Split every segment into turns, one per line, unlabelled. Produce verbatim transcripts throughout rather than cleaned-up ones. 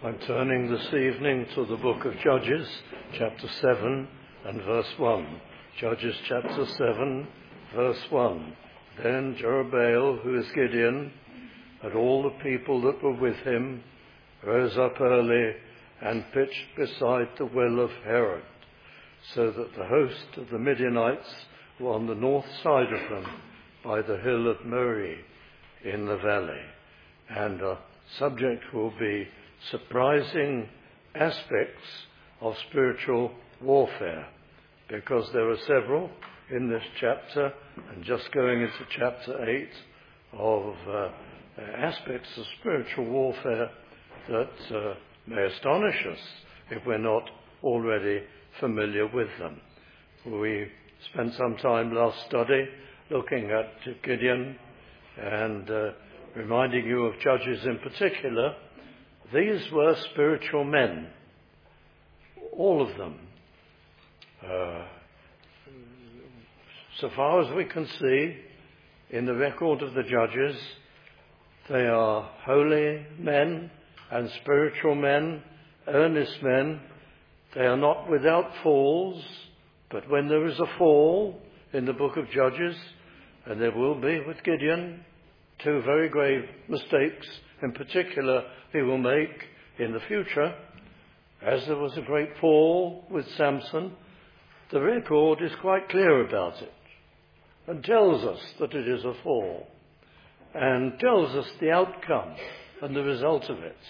I'm turning this evening to the book of Judges, chapter seven and verse one. Judges chapter seven, verse one. Then Jerubbaal, who is Gideon, and all the people that were with him, rose up early and pitched beside the well of Herod, so that the host of the Midianites were on the north side of them, by the hill of Moreh in the valley. And the subject will be surprising aspects of spiritual warfare, because there are several in this chapter, and just going into chapter eight, of uh, aspects of spiritual warfare that uh, may astonish us if we're not already familiar with them. We spent some time last study looking at Gideon and uh, reminding you of Judges in particular. These were spiritual men, all of them. Uh, so far as we can see in the record of the Judges, they are holy men and spiritual men, earnest men. They are not without falls, but when there is a fall in the book of Judges, and there will be with Gideon, two very grave mistakes in particular he will make in the future, as there was a great fall with Samson. The record is quite clear about it and tells us that it is a fall and tells us the outcome and the result of it.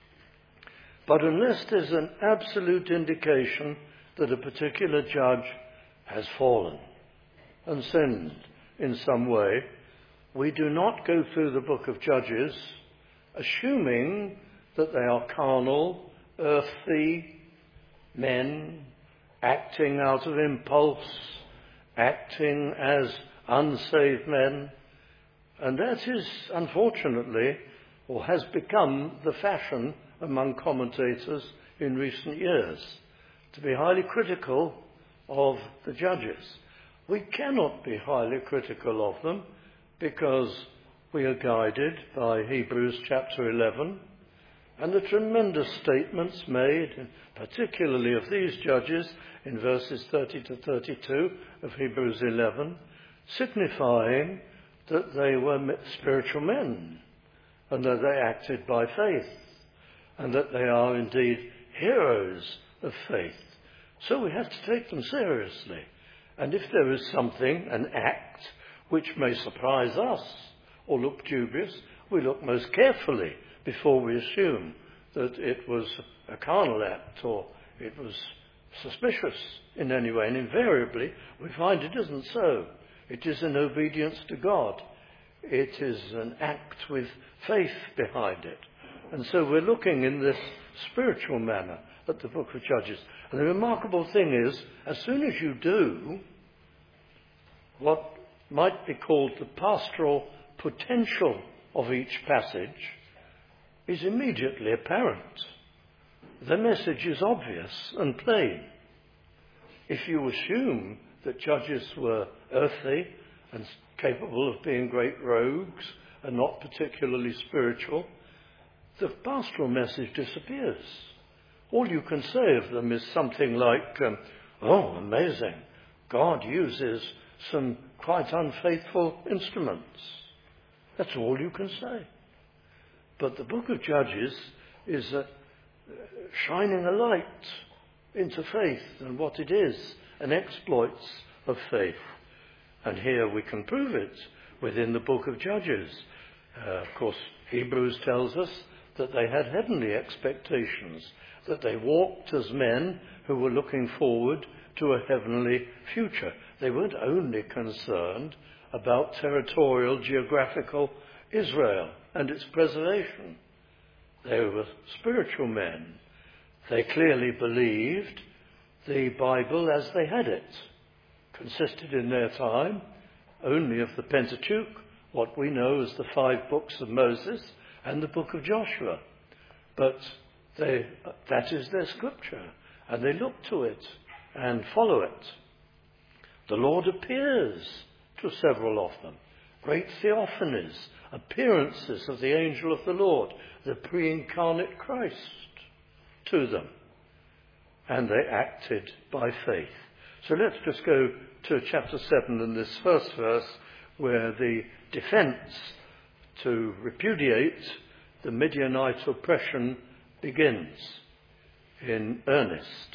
But unless there's an absolute indication that a particular judge has fallen and sinned in some way, we do not go through the book of Judges assuming that they are carnal, earthly men acting out of impulse, acting as unsaved men. And that is, unfortunately, or has become the fashion among commentators in recent years, to be highly critical of the judges. We cannot be highly critical of them because we are guided by Hebrews chapter eleven and the tremendous statements made, particularly of these judges, in verses thirty to thirty-two of Hebrews eleven, signifying that they were spiritual men and that they acted by faith and that they are indeed heroes of faith. So we have to take them seriously. And if there is something, an act, which may surprise us or look dubious, we look most carefully before we assume that it was a carnal act or it was suspicious in any way. And invariably, we find it isn't so. It is in obedience to God. It is an act with faith behind it. And so we're looking in this spiritual manner at the book of Judges. And the remarkable thing is, as soon as you do, what might be called the pastoral potential of each passage is immediately apparent. The message is obvious and plain. If you assume that judges were earthly and capable of being great rogues and not particularly spiritual, the pastoral message disappears. All you can say of them is something like, um, oh, amazing, God uses some quite unfaithful instruments. That's all you can say. But the book of Judges is uh, shining a light into faith and what it is, and exploits of faith. And here we can prove it within the book of Judges. Uh, of course, Hebrews tells us that they had heavenly expectations, that they walked as men who were looking forward to a heavenly future. They weren't only concerned about territorial, geographical Israel and its preservation. They were spiritual men. They clearly believed the Bible as they had it, consisted in their time only of the Pentateuch, what we know as the five books of Moses, and the book of Joshua. But they, that is their scripture, and they look to it and follow it. The Lord appears to several of them. Great theophanies, appearances of the angel of the Lord, the pre-incarnate Christ. to them. And they acted by faith. So let's just go to chapter seven and this first verse, where the defense to repudiate the Midianite oppression begins in earnest.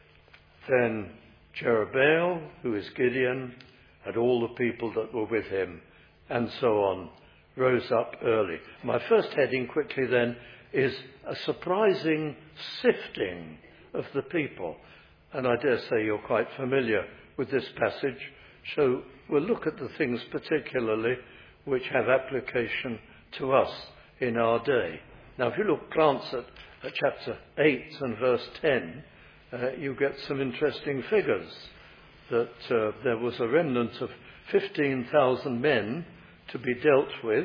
Then Jerubbaal, who is Gideon, and all the people that were with him, and so on, rose up early. My first heading quickly then is a surprising sifting of the people. And I dare say you're quite familiar with this passage. So we'll look at the things particularly which have application to us in our day. Now, if you look, glance at, at chapter eight and verse ten, uh, you get some interesting figures. That uh, there was a remnant of fifteen thousand men to be dealt with,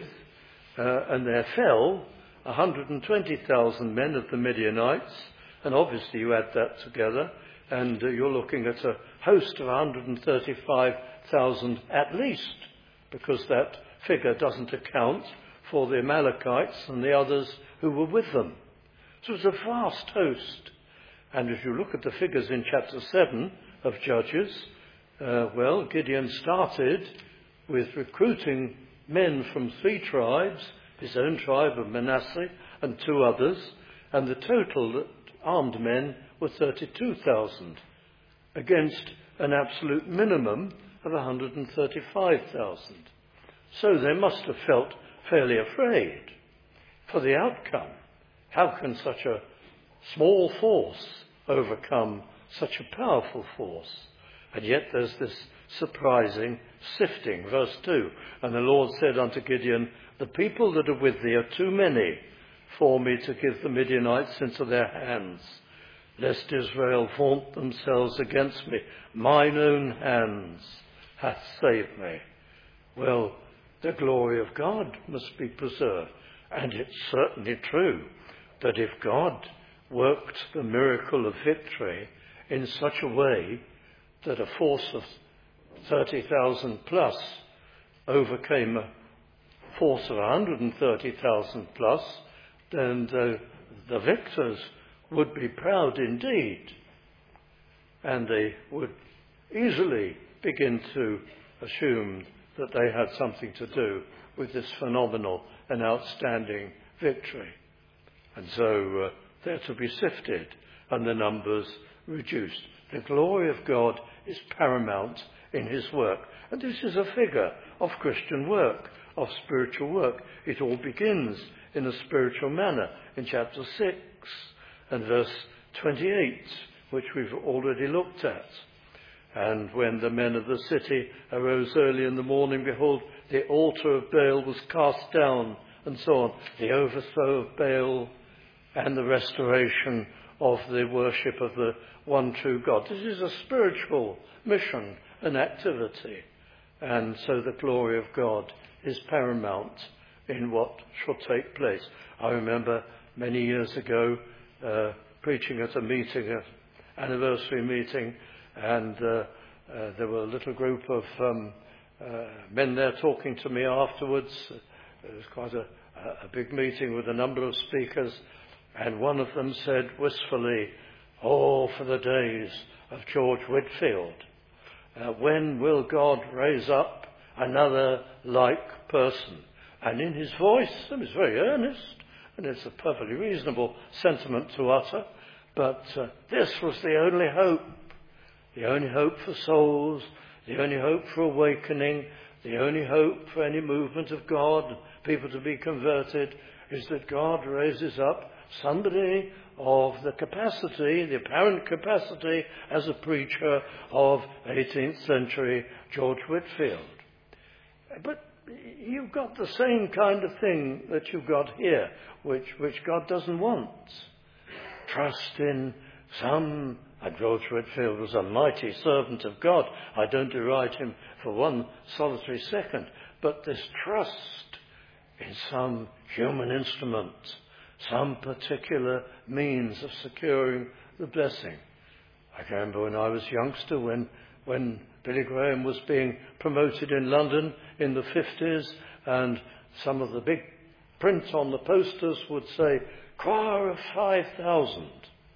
uh, and there fell one hundred twenty thousand men of the Midianites, and obviously you add that together, and uh, you're looking at a host of one hundred thirty-five thousand at least, because that figure doesn't account for the Amalekites and the others who were with them. So it's a vast host. And if you look at the figures in chapter seven of Judges, uh, well, Gideon started with recruiting men from three tribes, his own tribe of Manasseh and two others, and the total armed men were thirty-two thousand, against an absolute minimum of one hundred thirty-five thousand. So they must have felt fairly afraid for the outcome. How can such a small force overcome such a powerful force? And yet there's this surprising sifting. Verse two, and the Lord said unto Gideon, the people that are with thee are too many for me to give the Midianites into their hands, lest Israel vaunt themselves against me. Mine own hands hath saved me. Well, the glory of God must be preserved. And it's certainly true that if God worked the miracle of victory in such a way that a force of thirty thousand plus overcame a force of one hundred thirty thousand plus, then the, the victors would be proud indeed. And they would easily begin to assume that they had something to do with this phenomenal and outstanding victory. And so uh, they're to be sifted and the numbers reduced. The glory of God is paramount in his work. And this is a figure of Christian work, of spiritual work. It all begins in a spiritual manner in chapter six and verse twenty-eight, which we've already looked at. And when the men of the city arose early in the morning, behold, the altar of Baal was cast down, and so on. The overthrow of Baal and the restoration of the worship of the one true God. This is a spiritual mission and activity. And so the glory of God is paramount in what shall take place. I remember many years ago uh, preaching at a meeting, an anniversary meeting, and uh, uh, there were a little group of um, uh, men there talking to me afterwards. It was quite a, a big meeting with a number of speakers, and one of them said wistfully, "Oh, for the days of George Whitefield. Uh, when will God raise up another like person?" And in his voice, it was very earnest, and it's a perfectly reasonable sentiment to utter, but uh, this was the only hope. The only hope for souls, the only hope for awakening, the only hope for any movement of God, people to be converted, is that God raises up somebody of the capacity, the apparent capacity as a preacher of eighteenth century George Whitefield. But you've got the same kind of thing that you've got here, which, which God doesn't want. Trust in some. And George Whitefield was a mighty servant of God. I don't deride him for one solitary second. But this trust in some human instrument, some particular means of securing the blessing. I can remember when I was a youngster, when, when Billy Graham was being promoted in London in the fifties, and some of the big print on the posters would say, "Choir of five thousand.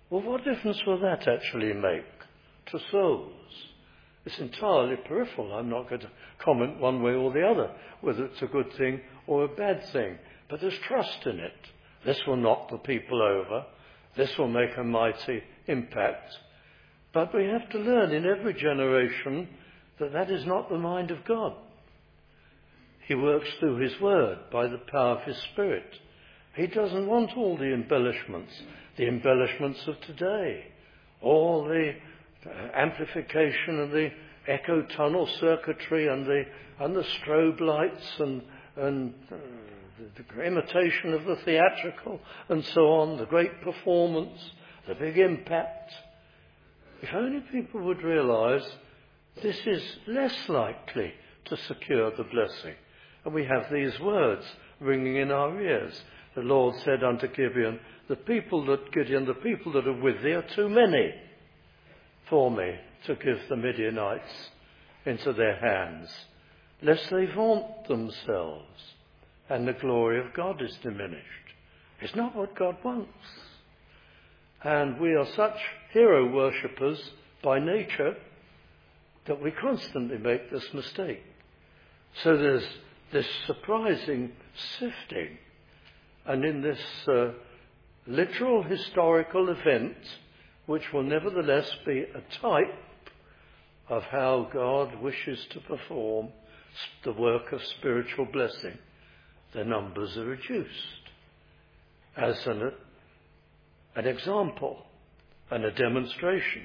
Well, what difference will that actually make to souls? It's entirely peripheral. I'm not going to comment one way or the other, whether it's a good thing or a bad thing. But there's trust in it. This will knock the people over. This will make a mighty impact. But we have to learn in every generation that that is not the mind of God. He works through his word by the power of his Spirit. He doesn't want all the embellishments, the embellishments of today, all the amplification and the echo tunnel circuitry and the and the strobe lights and and uh, the, the imitation of the theatrical and so on, the great performance, the big impact. If only people would realise this is less likely to secure the blessing. And we have these words ringing in our ears. The Lord said unto Gideon, the people that, Gideon, the people that are with thee are too many for me to give the Midianites into their hands, lest they vaunt themselves and the glory of God is diminished. It's not what God wants. And we are such hero worshippers by nature that we constantly make this mistake. So there's this surprising sifting. And in this uh, literal historical event, which will nevertheless be a type of how God wishes to perform the work of spiritual blessing, the numbers are reduced as an, an example and a demonstration.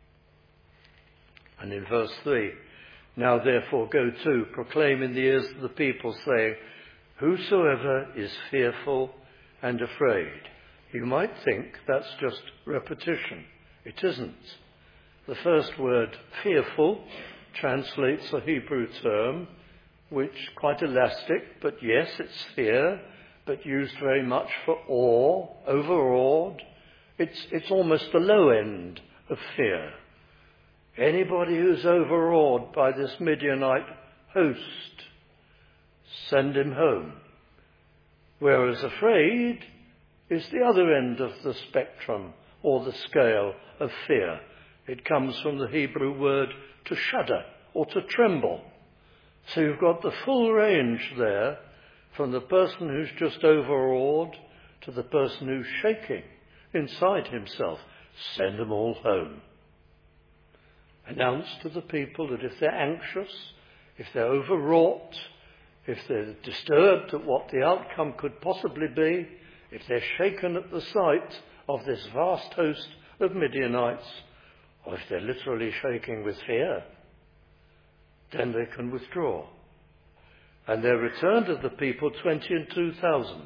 And in verse three, now therefore go to, proclaim in the ears of the people, saying, whosoever is fearful and afraid. You might think that's just repetition. It isn't. The first word, fearful, translates a Hebrew term, which quite elastic, but yes, it's fear, but used very much for awe, overawed. It's, it's almost the low end of fear. Anybody who's overawed by this Midianite host, send him home. Whereas afraid is the other end of the spectrum or the scale of fear. It comes from the Hebrew word to shudder or to tremble. So you've got the full range there, from the person who's just overawed to the person who's shaking inside himself. Send them all home. Announce to the people that if they're anxious, if they're overwrought, if they're disturbed at what the outcome could possibly be, if they're shaken at the sight of this vast host of Midianites, or if they're literally shaking with fear, then they can withdraw. And there returned of the people twenty and two thousand.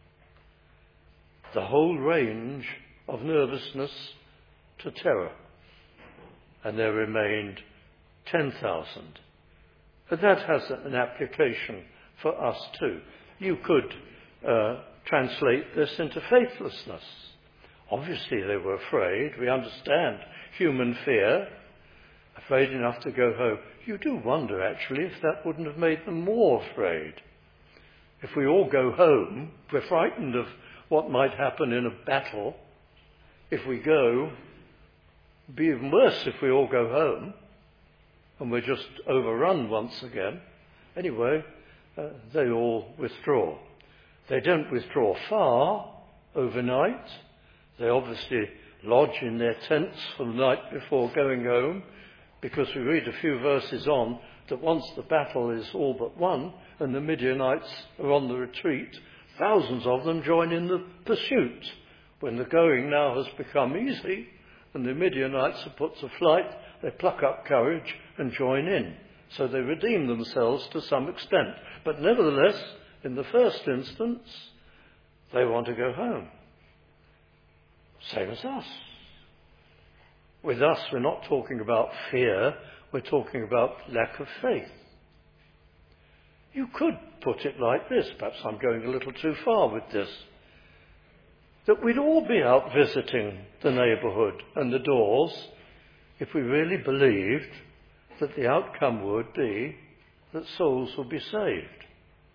The whole range of nervousness to terror. And there remained ten thousand. But that has an application for us too. You could uh, translate this into faithlessness. Obviously they were afraid. We understand human fear. Afraid enough to go home. You do wonder actually if that wouldn't have made them more afraid. If we all go home, we're frightened of what might happen in a battle. If we go, it'd be even worse if we all go home and we're just overrun once again. Anyway, uh, they all withdraw. They don't withdraw far overnight. They obviously lodge in their tents for the night before going home, because we read a few verses on that once the battle is all but won and the Midianites are on the retreat, thousands of them join in the pursuit. When the going now has become easy and the Midianites are put to flight, they pluck up courage and join in. So they redeem themselves to some extent. But nevertheless, in the first instance, they want to go home. Same as us. With us, we're not talking about fear, we're talking about lack of faith. You could put it like this, perhaps I'm going a little too far with this, that we'd all be out visiting the neighbourhood and the doors if we really believed that the outcome would be that souls will be saved.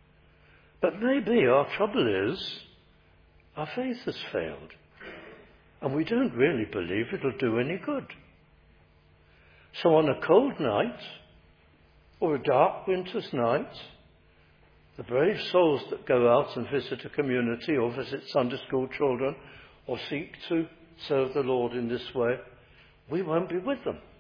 But maybe our trouble is our faith has failed. and we don't really believe it'll do any good. So on a cold night, or a dark winter's night, the brave souls that go out and visit a community or visit Sunday school children or seek to serve the Lord in this way, we won't be with them.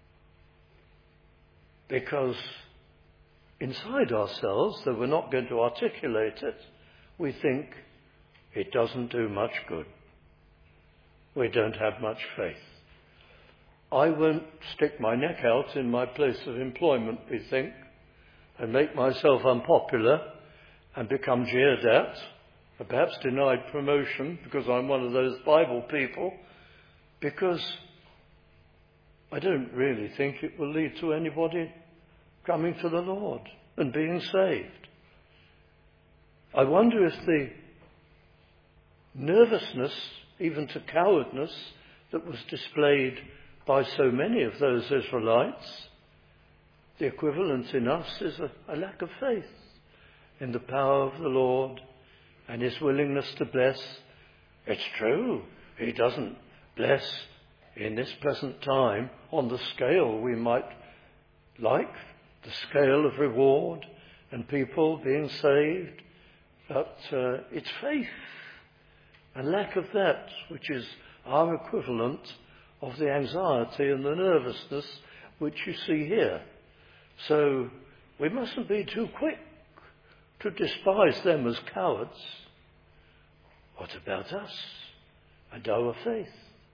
Because inside ourselves, though we're not going to articulate it, we think it doesn't do much good. We don't have much faith. I won't stick my neck out in my place of employment, we think, and make myself unpopular and become jeered at, or perhaps denied promotion because I'm one of those Bible people, because I don't really think it will lead to anybody coming to the Lord and being saved. I wonder if the nervousness, even to cowardness, that was displayed by so many of those Israelites, the equivalent in us is a, a lack of faith in the power of the Lord and his willingness to bless. It's true, he doesn't bless in this present time on the scale we might like, the scale of reward and people being saved, but uh, it's faith and lack of that which is our equivalent of the anxiety and the nervousness which you see here. So we mustn't be too quick to despise them as cowards. What about us and our faith?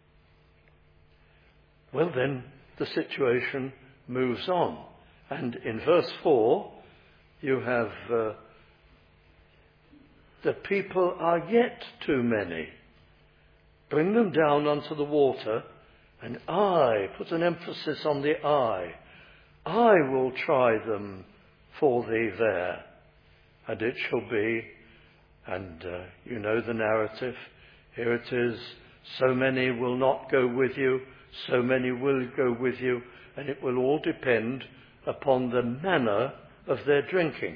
Well then, the situation moves on. And in verse four, you have uh, the people are yet too many. Bring them down unto the water, and I, put an emphasis on the I, I will try them for thee there. And it shall be, and uh, you know the narrative, here it is, so many will not go with you, so many will go with you, and it will all depend upon the manner of their drinking.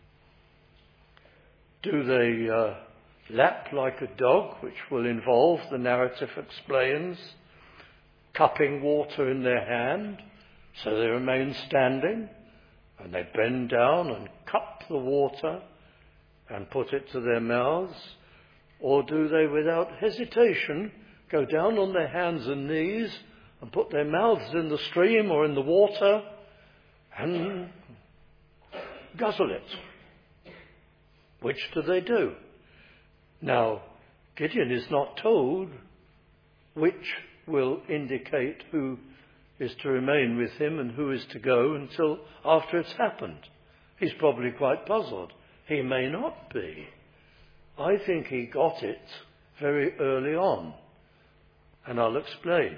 Do they uh, lap like a dog, which will involve, the narrative explains, cupping water in their hand, so they remain standing, and they bend down and cup the water and put it to their mouths? Or do they, without hesitation, go down on their hands and knees and put their mouths in the stream or in the water and guzzle it? Which do they do? Now, Gideon is not told which will indicate who is to remain with him and who is to go until after it's happened. He's probably quite puzzled. He may not be. I think he got it very early on, and I'll explain.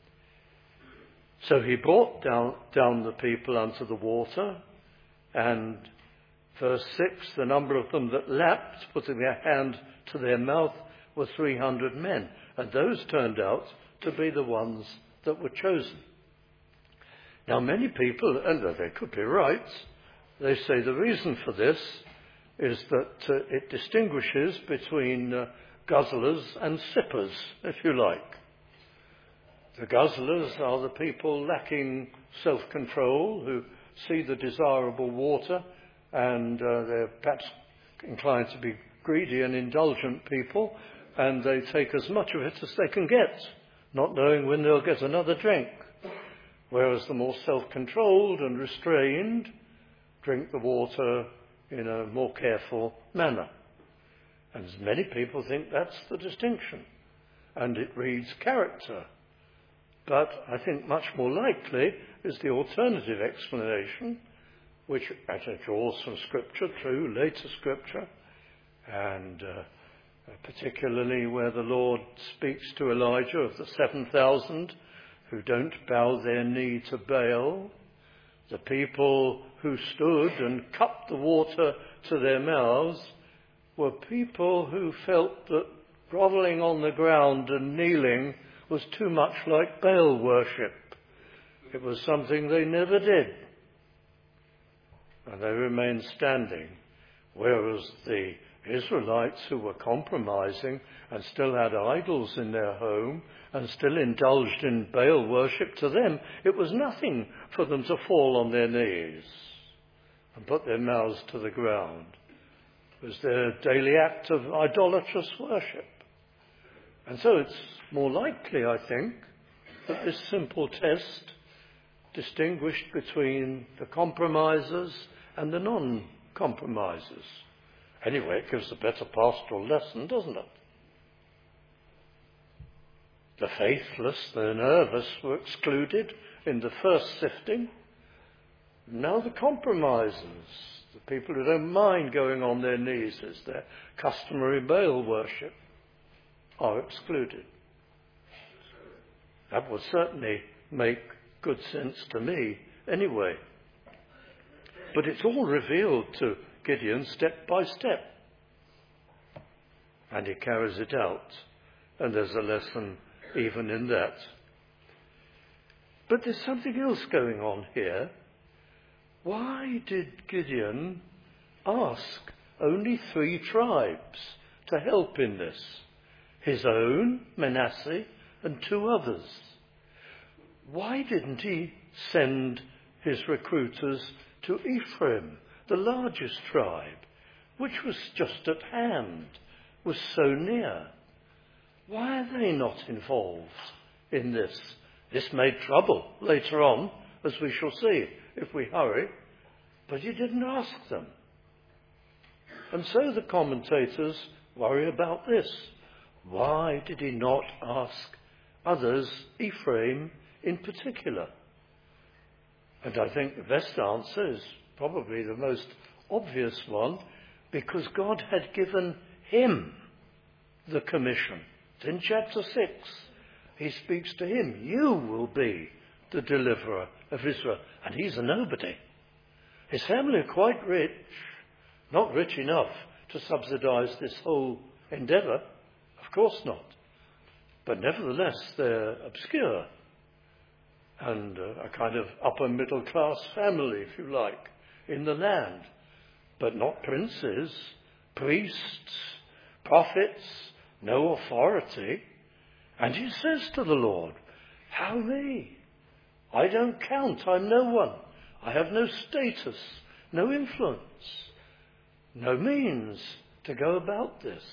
So he brought down, down the people unto the water, and verse six, the number of them that lapped, putting their hand to their mouth, were three hundred men. And those turned out to be the ones that were chosen. Now many people, and they could be right, they say the reason for this is that uh, it distinguishes between uh, guzzlers and sippers, if you like. The guzzlers are the people lacking self-control, who see the desirable water, and uh, they're perhaps inclined to be greedy and indulgent people, and they take as much of it as they can get, not knowing when they'll get another drink. Whereas the more self-controlled and restrained drink the water in a more careful manner. And many people think that's the distinction, and it reads character. But I think much more likely is the alternative explanation, which actually draws from Scripture, true, later Scripture, and uh, particularly where the Lord speaks to Elijah of the seven thousand who don't bow their knee to Baal. The people who stood and cupped the water to their mouths were people who felt that grovelling on the ground and kneeling was too much like Baal worship. It was something they never did. And they remained standing. Whereas the Israelites who were compromising and still had idols in their home and still indulged in Baal worship, to them it was nothing for them to fall on their knees and put their mouths to the ground. It was their daily act of idolatrous worship. And so it's more likely, I think, that this simple test distinguished between the compromisers and the non-compromisers. Anyway, it gives a better pastoral lesson, doesn't it? The faithless, the nervous, were excluded in the first sifting. Now the compromisers, the people who don't mind going on their knees as their customary Baal worship, are excluded. That would certainly make good sense to me anyway. But it's all revealed to Gideon step by step. And he carries it out. And there's a lesson even in that. But there's something else going on here. Why did Gideon ask only three tribes to help in this? His own, Manasseh, and two others. Why didn't he send his recruiters to Ephraim, the largest tribe, which was just at hand, was so near? Why are they not involved in this? This made trouble later on, as we shall see, if we hurry, but he didn't ask them. And so the commentators worry about this. Why did he not ask others, Ephraim in particular? And I think the best answer is probably the most obvious one, because God had given him the commission. It's in chapter six. He speaks to him. You will be the deliverer of Israel. And he's a nobody. His family are quite rich, not rich enough to subsidize this whole endeavor. Of course not. But nevertheless, they're obscure and uh, a kind of upper middle class family, if you like, in the land. But not princes, priests, prophets, no authority. And he says to the Lord, how me? I don't count. I'm no one. I have no status, no influence, no means to go about this.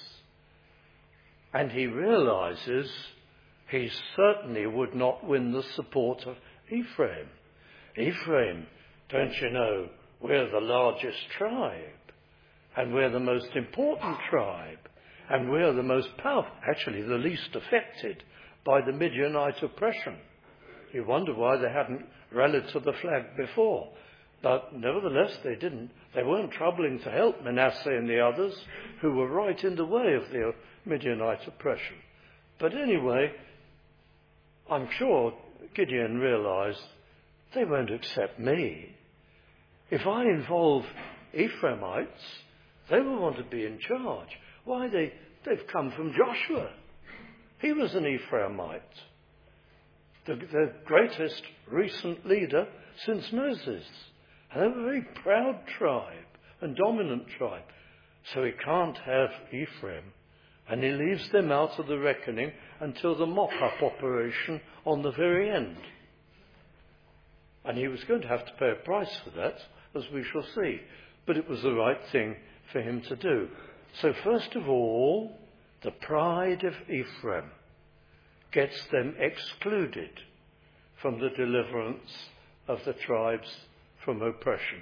And he realizes he certainly would not win the support of Ephraim. Ephraim, don't you know, we're the largest tribe, and we're the most important tribe, and we're the most powerful, actually the least affected by the Midianite oppression. You wonder why they hadn't rallied to the flag before. But nevertheless, they didn't. They weren't troubling to help Manasseh and the others who were right in the way of the Midianite oppression. But anyway, I'm sure Gideon realized they won't accept me. If I involve Ephraimites, they will want to be in charge. Why? They, they've come from Joshua. He was an Ephraimite, the, the greatest recent leader since Moses. And they're a very proud tribe and dominant tribe. So he can't have Ephraim. And he leaves them out of the reckoning until the mop-up operation on the very end. And he was going to have to pay a price for that, as we shall see. But it was the right thing for him to do. So first of all, the pride of Ephraim gets them excluded from the deliverance of the tribes from oppression.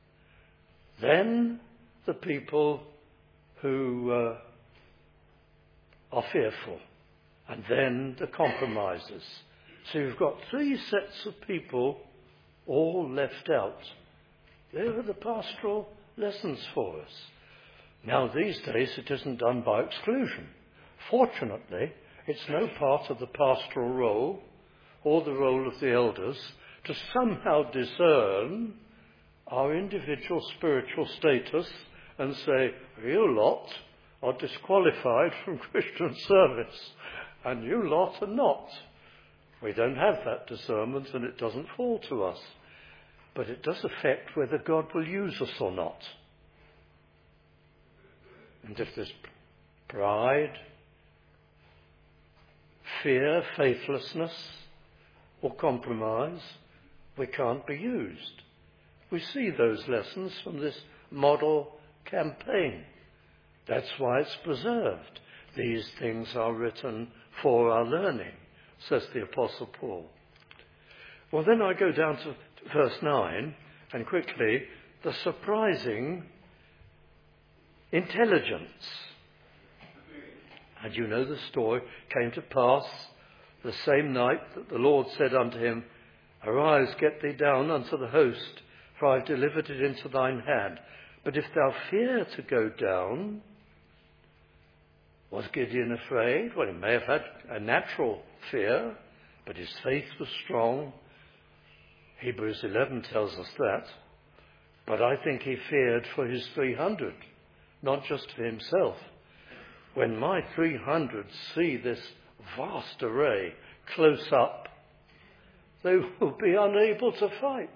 Then the people who uh, are fearful, and then the compromisers. So you've got three sets of people all left out. There are the pastoral lessons for us. Now these days it isn't done by exclusion. Fortunately, it's no part of the pastoral role or the role of the elders to somehow discern our individual spiritual status and say, you lot are disqualified from Christian service and you lot are not. We don't have that discernment and it doesn't fall to us. But it does affect whether God will use us or not. And if there's pride, fear, faithlessness, or compromise, we can't be used. We see those lessons from this model campaign. That's why it's preserved. These things are written for our learning, says the Apostle Paul. Well, then I go down to verse nine, and quickly, the surprising intelligence. And you know the story. Came to pass the same night that the Lord said unto him, Arise, get thee down unto the host, for I have delivered it into thine hand. But if thou fear to go down, was Gideon afraid? Well, he may have had a natural fear, but his faith was strong. Hebrews eleven tells us that. But I think he feared for his three hundred, not just for himself. When my three hundred see this vast array close up, they will be unable to fight.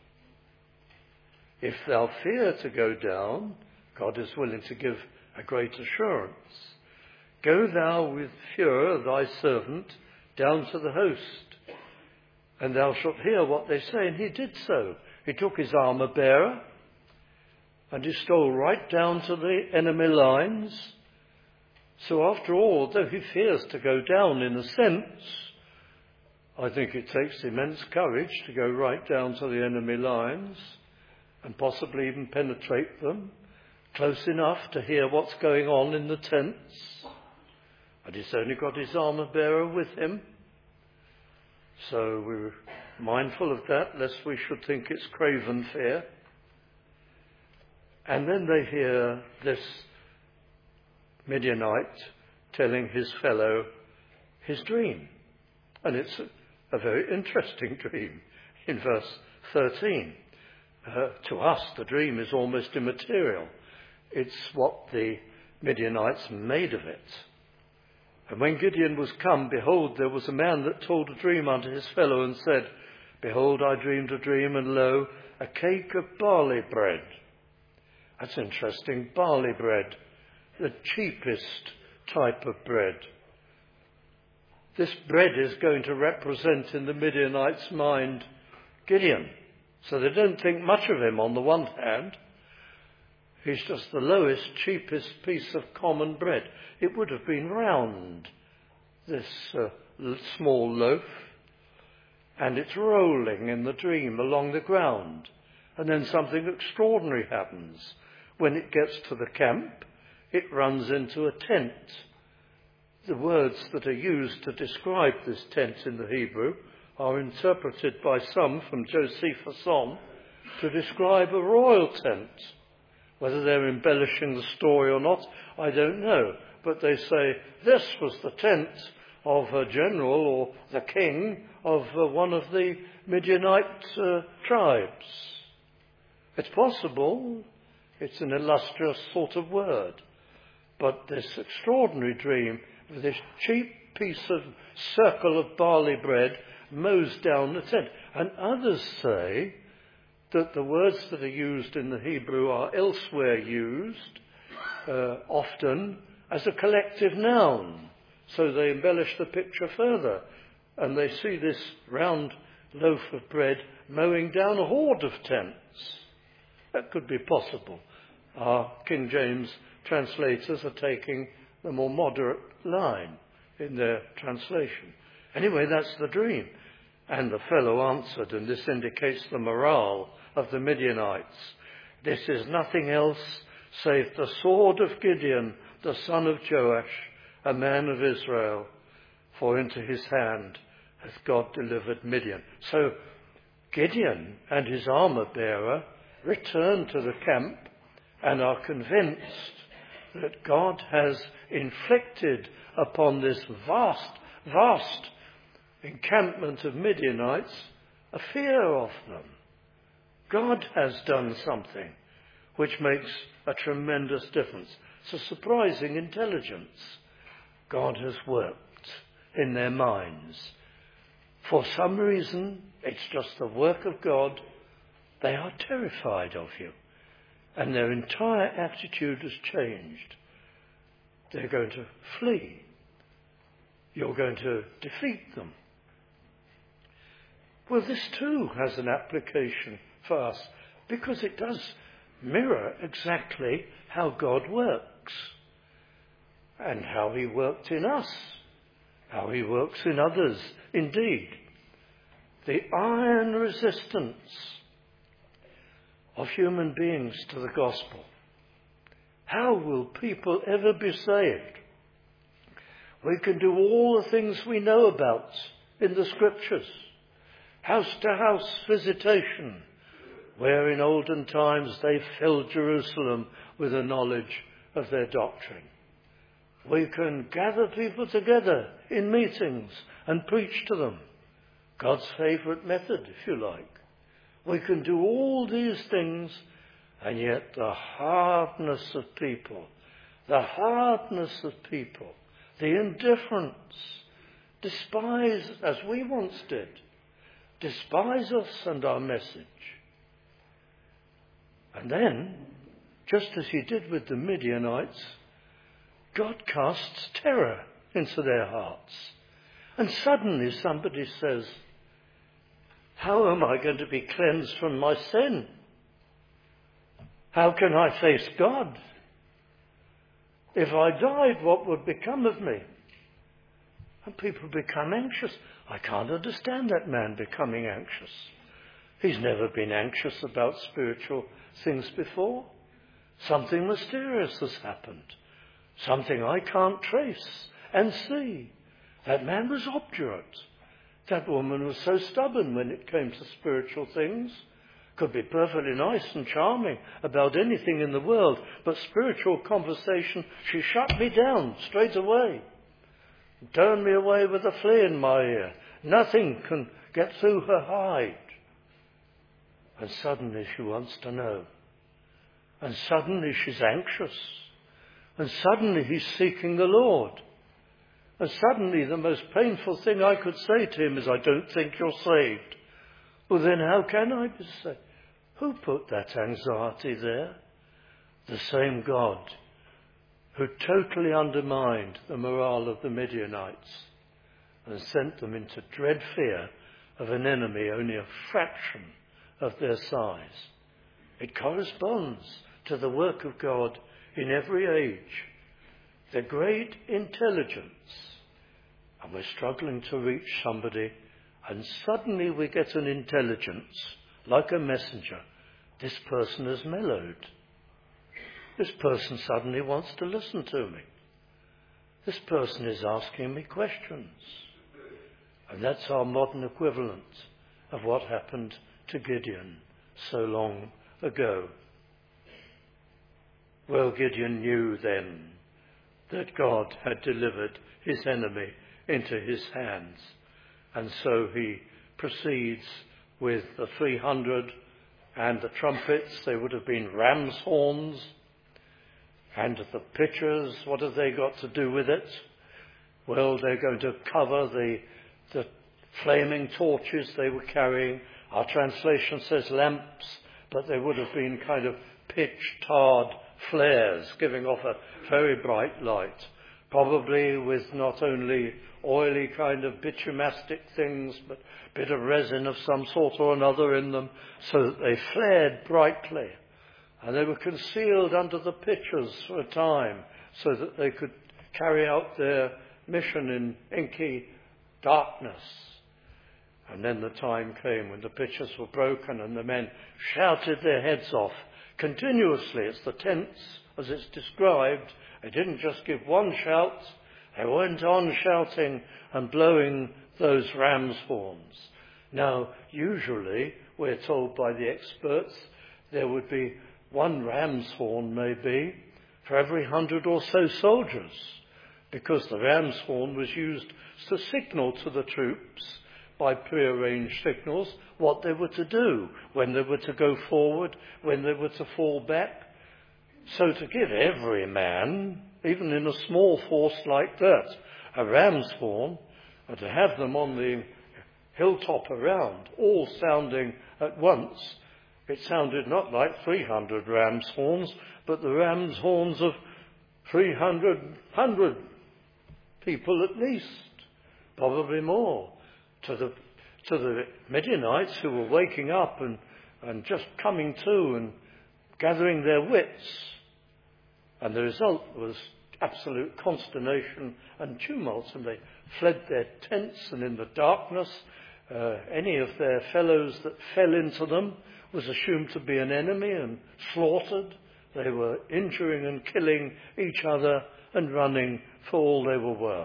If thou fear to go down, God is willing to give a great assurance. Go thou with fear, thy servant, down to the host, and thou shalt hear what they say. And he did so. He took his armour bearer, and he stole right down to the enemy lines. So after all, though he fears to go down in a sense, I think it takes immense courage to go right down to the enemy lines and possibly even penetrate them, close enough to hear what's going on in the tents. And he's only got his armour bearer with him. So we're mindful of that, lest we should think it's craven fear. And then they hear this Midianite telling his fellow his dream. And it's a, a very interesting dream in verse thirteen. Uh, to us, the dream is almost immaterial. It's what the Midianites made of it. And when Gideon was come, behold, there was a man that told a dream unto his fellow and said, Behold, I dreamed a dream, and lo, a cake of barley bread. That's interesting, barley bread, the cheapest type of bread. This bread is going to represent in the Midianites' mind Gideon. So they don't think much of him on the one hand. He's just the lowest, cheapest piece of common bread. It would have been round, this uh, small loaf, and it's rolling in the dream along the ground. And then something extraordinary happens. When it gets to the camp, it runs into a tent. The words that are used to describe this tent in the Hebrew are interpreted by some from Josephus on to describe a royal tent. Whether they're embellishing the story or not, I don't know. But they say this was the tent of a general or the king of uh, one of the Midianite uh, tribes. It's possible. It's an illustrious sort of word. But this extraordinary dream with this cheap piece of circle of barley bread mows down the tent. And others say that the words that are used in the Hebrew are elsewhere used, uh, often as a collective noun. So they embellish the picture further. And they see this round loaf of bread mowing down a horde of tents. That could be possible. Our King James translators are taking the more moderate line in their translation. Anyway, that's the dream. And the fellow answered, and this indicates the morale of the Midianites. This is nothing else save the sword of Gideon, the son of Joash, a man of Israel, for into his hand hath God delivered Midian. So Gideon and his armour bearer return to the camp and are convinced that God has inflicted upon this vast, vast encampment of Midianites a fear of them. God has done something which makes a tremendous difference. It's a surprising intelligence. God has worked in their minds. For some reason, it's just the work of God. They are terrified of you. And their entire attitude has changed. they're going to flee. You're going to defeat them. Well, this too has an application for us, because it does mirror exactly how God works and how he worked in us, how he works in others. Indeed, the iron resistance of human beings to the gospel. How will people ever be saved? We can do all the things we know about in the scriptures. House-to-house visitation, where in olden times they filled Jerusalem with the knowledge of their doctrine. We can gather people together in meetings and preach to them. God's favourite method, if you like. We can do all these things, and yet the hardness of people, the hardness of people, the indifference, despise, as we once did, despise us and our message. And then, just as he did with the Midianites, God casts terror into their hearts. And suddenly somebody says, how am I going to be cleansed from my sin? How can I face God? If I died, what would become of me? And people become anxious. I can't understand that man becoming anxious. He's never been anxious about spiritual things before. Something mysterious has happened. Something I can't trace and see. That man was obdurate. That woman was so stubborn when it came to spiritual things. Could be perfectly nice and charming about anything in the world, but spiritual conversation, she shut me down straight away. Turned me away with a flea in my ear. Nothing can get through her hide. And suddenly she wants to know. And suddenly she's anxious. And suddenly he's seeking the Lord. And suddenly the most painful thing I could say to him is, I don't think you're saved. Well, then how can I be saved? Who put that anxiety there? The same God who totally undermined the morale of the Midianites and sent them into dread fear of an enemy only a fraction of their size. It corresponds to the work of God in every age. The great intelligence. And we're struggling to reach somebody, and suddenly we get an intelligence, like a messenger. This person has mellowed. This person suddenly wants to listen to me. This person is asking me questions. And that's our modern equivalent of what happened to Gideon so long ago. Well, Gideon knew then that God had delivered his enemy into his hands. And so he proceeds with the three hundred and the trumpets. They would have been ram's horns. And the pitchers, what have they got to do with it? Well, they're going to cover the, the flaming torches they were carrying. Our translation says lamps, but they would have been kind of pitch-tarred flares giving off a very bright light. Probably with not only oily kind of bitumastic things, but a bit of resin of some sort or another in them, so that they flared brightly. And they were concealed under the pitchers for a time, so that they could carry out their mission in inky darkness. And then the time came when the pitchers were broken and the men shouted their heads off continuously. It's the tents, as it's described. They didn't just give one shout. They went on shouting and blowing those ram's horns. Now, usually, we're told by the experts, there would be one ram's horn, maybe, for every hundred or so soldiers, because the ram's horn was used to signal to the troops by prearranged signals what they were to do, when they were to go forward, when they were to fall back. So to give every man, even in a small force like that, a ram's horn, and to have them on the hilltop around, all sounding at once, it sounded not like three hundred ram's horns, but the ram's horns of three hundred, one hundred people at least, probably more, to the to the Midianites who were waking up and, and just coming to and gathering their wits. And the result was absolute consternation and tumult, and they fled their tents, and in the darkness uh, any of their fellows that fell into them was assumed to be an enemy and slaughtered. They were injuring and killing each other and running for all they were worth.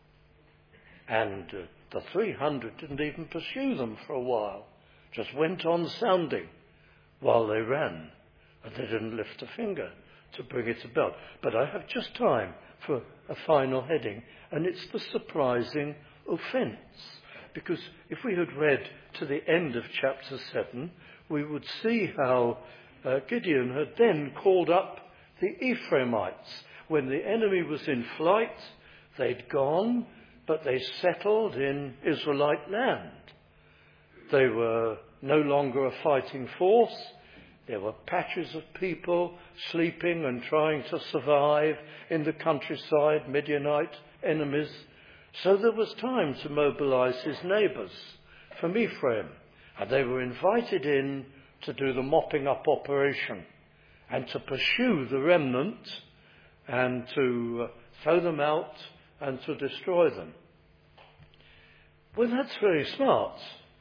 And uh, the three hundred didn't even pursue them for a while, just went on sounding while they ran, and they didn't lift a finger to bring it about. But I have just time for a final heading, and it's the surprising offence. Because if we had read to the end of chapter seven, we would see how uh, Gideon had then called up the Ephraimites. When the enemy was in flight, they'd gone, but they settled in Israelite land. They were no longer a fighting force. There were patches of people sleeping and trying to survive in the countryside, Midianite enemies. So there was time to mobilize his neighbours from Ephraim, and they were invited in to do the mopping up operation and to pursue the remnant and to throw them out and to destroy them. Well, that's very smart,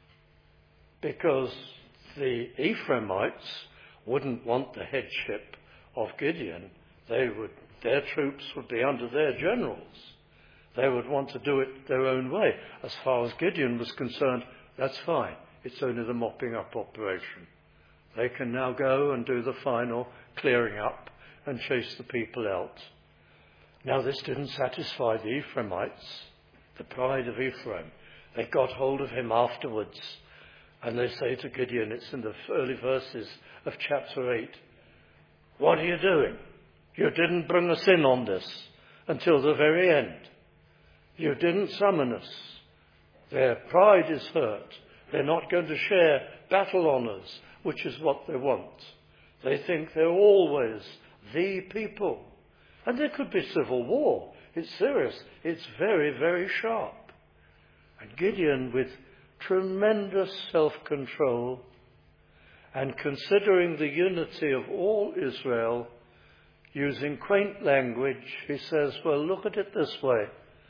because the Ephraimites wouldn't want the headship of Gideon. They would, their troops would be under their generals. They would want to do it their own way. As far as Gideon was concerned, that's fine. It's only the mopping up operation. They can now go and do the final clearing up and chase the people out. Now, this didn't satisfy the Ephraimites, the pride of Ephraim. They got hold of him afterwards, and they say to Gideon, it's in the early verses of chapter eight, "What are you doing? You didn't bring us in on this until the very end. You didn't summon us." Their pride is hurt. They're not going to share battle honours, which is what they want. They think they're always the people. And there could be civil war. It's serious. It's very, very sharp. And Gideon, with tremendous self-control and considering the unity of all Israel, using quaint language, he says, well, look at it this way.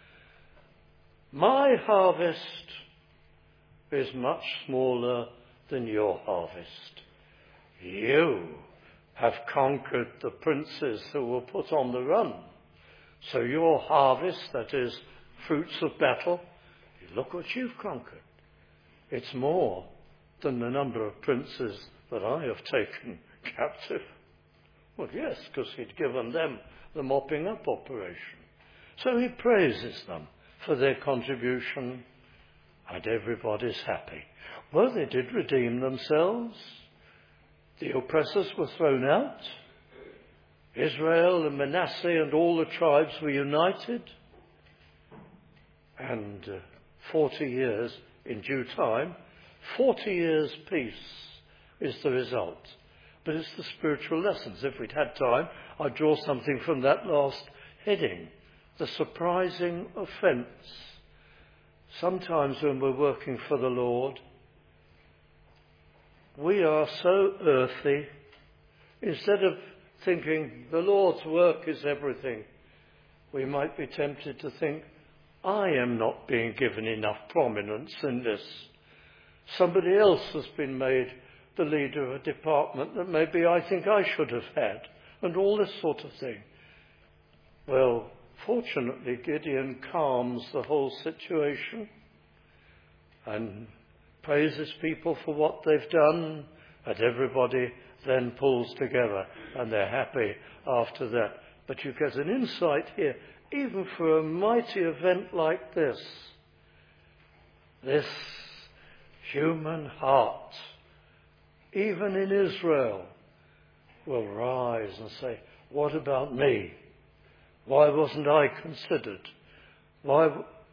My harvest is much smaller than your harvest. You have conquered the princes who were put on the run. So your harvest, that is, fruits of battle, look what you've conquered. It's more than the number of princes that I have taken captive. Well, yes, because he'd given them the mopping up operation. So he praises them for their contribution, and everybody's happy. Well, they did redeem themselves. The oppressors were thrown out. Israel and Manasseh and all the tribes were united. And uh, forty years in due time, forty years peace is the result. But it's the spiritual lessons. If we'd had time, I'd draw something from that last heading. The surprising offence. Sometimes when we're working for the Lord, we are so earthy. Instead of thinking the Lord's work is everything, we might be tempted to think, I am not being given enough prominence in this. Somebody else has been made the leader of a department that maybe I think I should have had, and all this sort of thing. Well, fortunately, Gideon calms the whole situation and praises people for what they've done, and everybody then pulls together, and they're happy after that. But you get an insight here, even for a mighty event like this, this human heart, even in Israel, will rise and say, what about me? Why wasn't I considered? Why?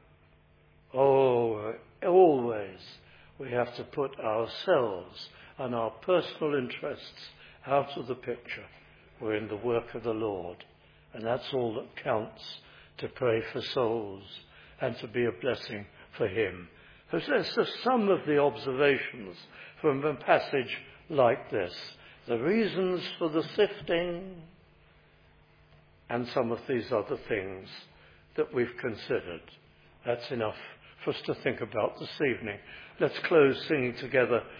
Oh, always we have to put ourselves and our personal interests out of the picture. We're in the work of the Lord, And that's all that counts, to pray for souls and to be a blessing for him. So there's just some of the observations from a passage like this. The reasons for the sifting and some of these other things that we've considered. That's enough for us to think about this evening. Let's close singing together